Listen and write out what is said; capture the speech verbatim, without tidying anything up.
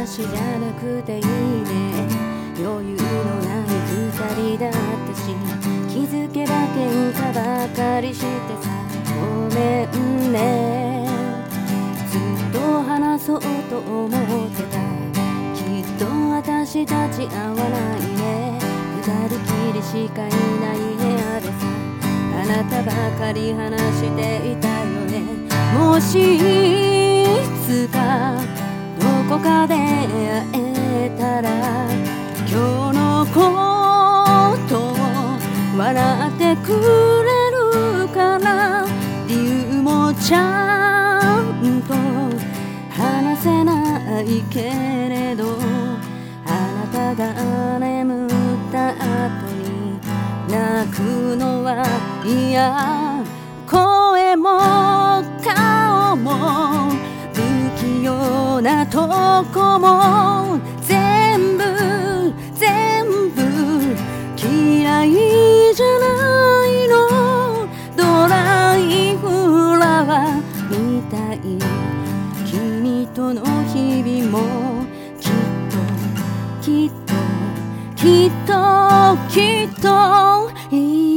話じゃなくていいね。余裕のない二人だったし、気づけば喧嘩ばかりしてさ、ごめんね。ずっと話そうと思ってた。きっと私たち合わないね。二人きりしかいない部屋でさ、あなたばかり話していたよね。もしいつかどこかで会えたら、今日のことを笑ってくれるかな。理由もちゃんと話せないけれど、あなたが眠った後に泣くのは嫌。声も顔も不器用なとこも全部全部嫌いじゃないの。ドライフラワーみたい。君との日々もきっときっときっときっといい